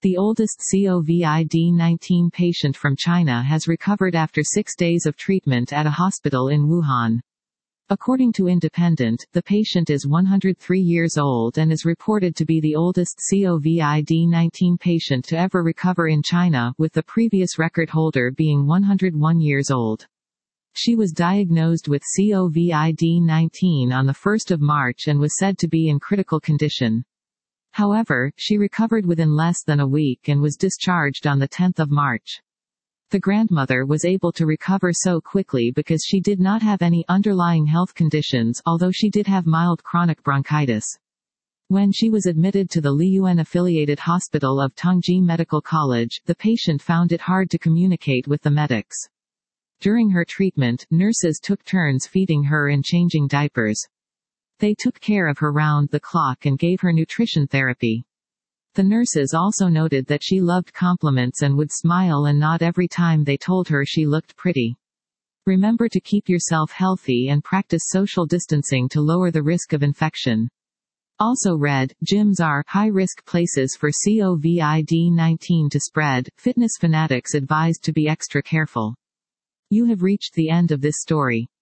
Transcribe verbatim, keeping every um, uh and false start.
The oldest COVID nineteen patient from China has recovered after six days of treatment at a hospital in Wuhan. According to Independent, the patient is one hundred three years old and is reported to be the oldest COVID nineteen patient to ever recover in China, with the previous record holder being one hundred one years old. She was diagnosed with COVID nineteen on the first of March and was said to be in critical condition. However, she recovered within less than a week and was discharged on the tenth of March. The grandmother was able to recover so quickly because she did not have any underlying health conditions, although she did have mild chronic bronchitis. When she was admitted to the Liyuan-affiliated hospital of Tongji Medical College, the patient found it hard to communicate with the medics. During her treatment, nurses took turns feeding her and changing diapers. They took care of her round the clock and gave her nutrition therapy. The nurses also noted that she loved compliments and would smile and nod every time they told her she looked pretty. Remember to keep yourself healthy and practice social distancing to lower the risk of infection. Also read, gyms are high-risk places for COVID nineteen to spread. Fitness fanatics advised to be extra careful. You have reached the end of this story.